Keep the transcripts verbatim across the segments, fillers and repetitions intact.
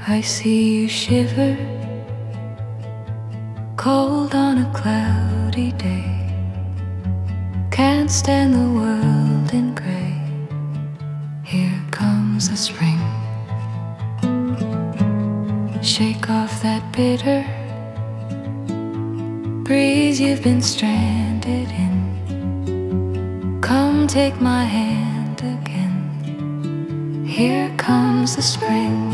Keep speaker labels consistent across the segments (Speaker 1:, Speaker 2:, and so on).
Speaker 1: I see you shiver, cold on a cloudy day. Can't stand the world in gray. Here comes the spring. Shake off that bitter breeze you've been stranded in. Come take my hand again. Here comes the spring.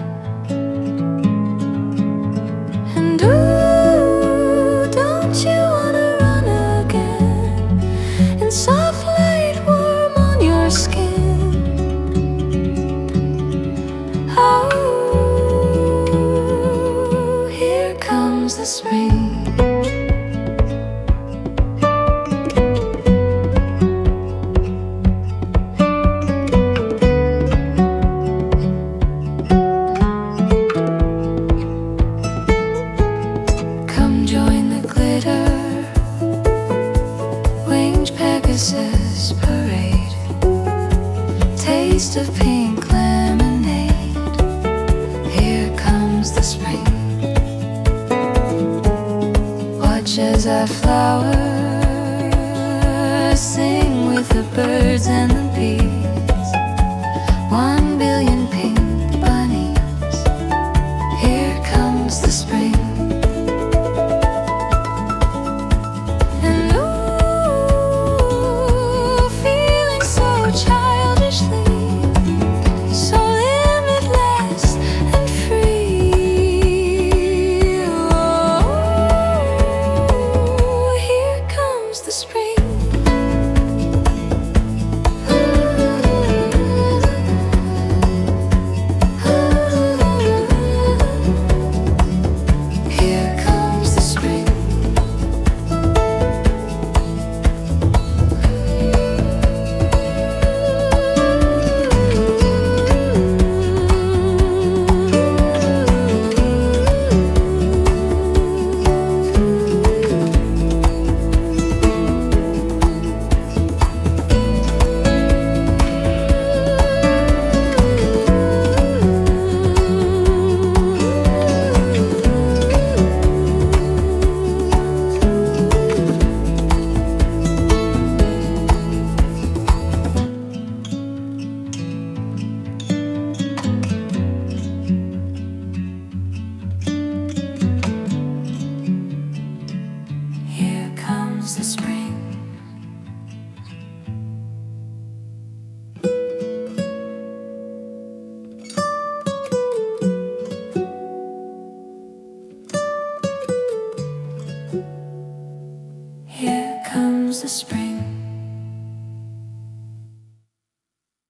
Speaker 1: And ooh, don't you wanna run again in soft light warm on your skin? Oh, here comes the spring. Pegasus parade, taste of pink lemonade. Here comes the spring. Watch as our flowers sing with the birds and the bees. One billion pink bunnies. Here comes the spring. The spring. Here comes the spring.